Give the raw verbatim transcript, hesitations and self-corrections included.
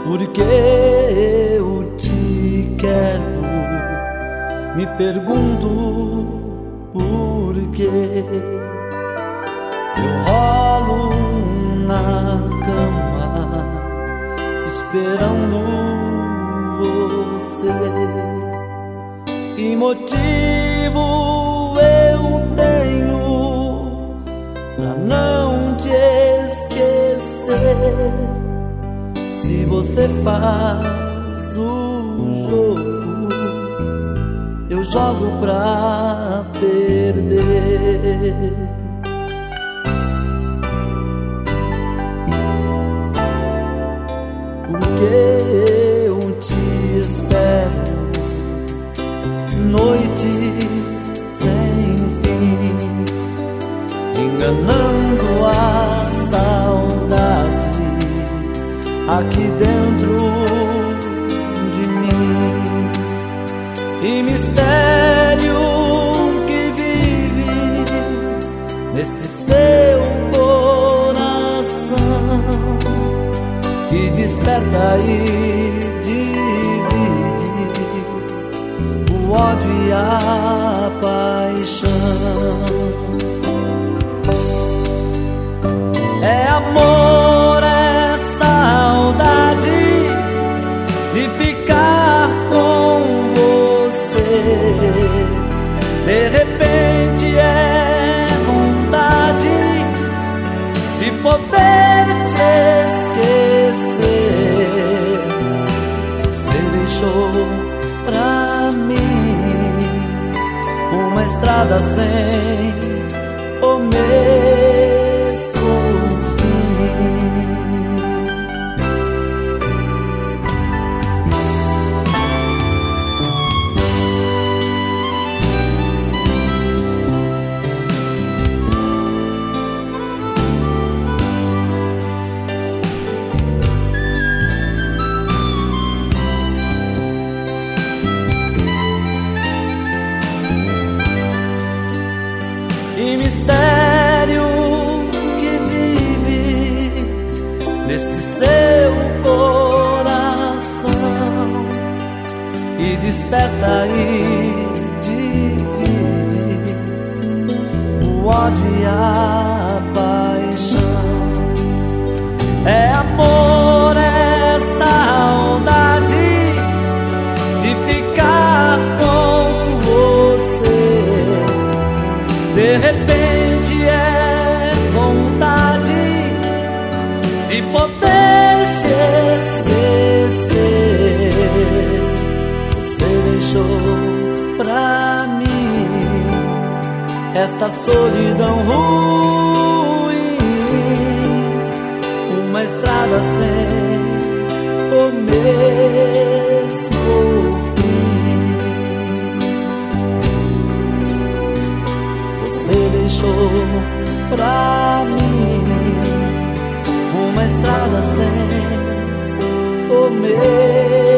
porque eu te quero. Me pergunto por quê. Eu rolo na cama esperando você. Que motivo eu tenho pra não te esquecer? Se você faz o jogo, eu jogo pra perder. Porque eu te espero noites sem fim, enganando a saudade aqui dentro de mim. E mistério que vive neste seu coração, que desperta e divide o ódio e a paixão. É amor, é saudade de ficar com você. De repente é vontade de poder te esquecer. Você deixou pra mim uma estrada sem o mesmo fim. Que mistério que vive neste seu coração, e desperta e divide o ódio e a paixão. É amor, é saudade de ficar com você. De repente é vontade de poder te esquecer. Você deixou pra mim esta solidão ruim, uma estrada sem o mesmo fim. Você deixou pra mim uma estrada sem o mesmo